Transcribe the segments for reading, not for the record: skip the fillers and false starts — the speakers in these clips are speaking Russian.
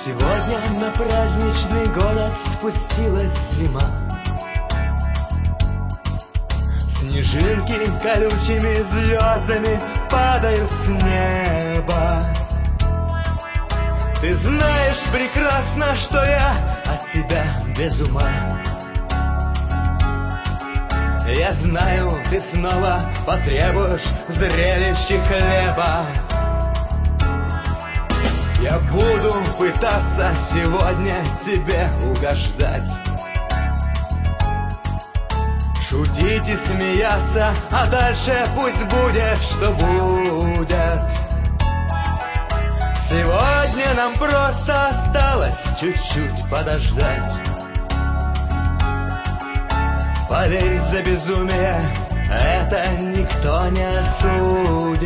Сегодня на праздничный город спустилась зима. Снежинки колючими звездами падают с неба. Ты знаешь прекрасно, что я от тебя без ума. Я знаю, ты снова потребуешь зрелище хлеба. Я буду пытаться сегодня тебе угождать, шутить и смеяться, а дальше пусть будет, что будет. Сегодня нам просто осталось чуть-чуть подождать. Поверь, за безумие это никто не осудит.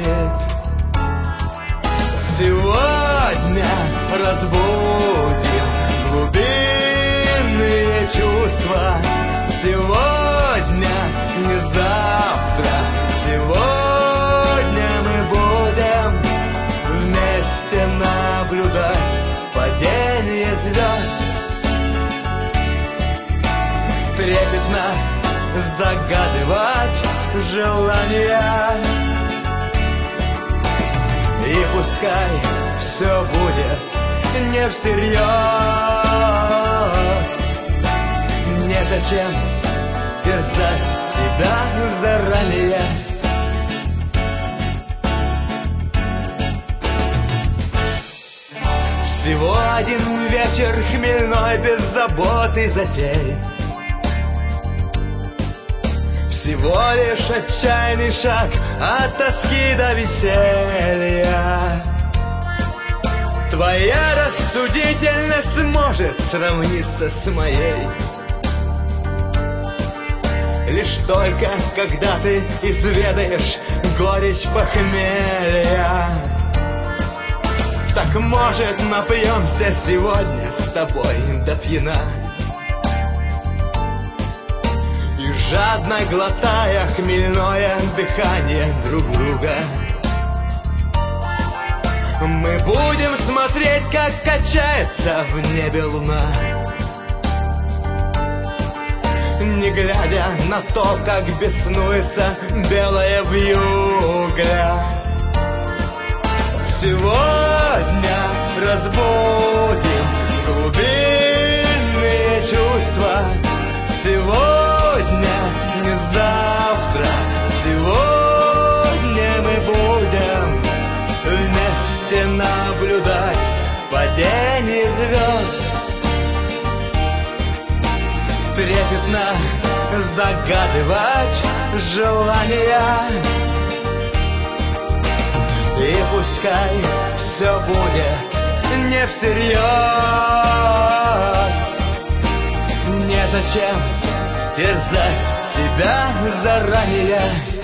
Сегодня разбудим глубинные чувства. Сегодня, не завтра. Сегодня мы будем вместе наблюдать падение звезд, трепетно загадывать желания. И пускай все будет не всерьез, незачем терзать себя заранее. Всего один вечер хмельной, без забот и затей. Всего лишь отчаянный шаг от тоски до веселья. Твоя рассудительность может сравниться с моей лишь только когда ты изведаешь горечь похмелья. Так, может, напьемся сегодня с тобой до пьяна, жадно глотая хмельное дыхание друг друга. Мы будем смотреть, как качается в небе луна, не глядя на то, как беснуется белая вьюга. Сегодня разбудим глубинные чувства. Сегодня, не завтра. Сегодня мы будем вместе наблюдать падение звезд, трепетно загадывать желания. И пускай все будет не всерьез, незачем терзать себя заранее.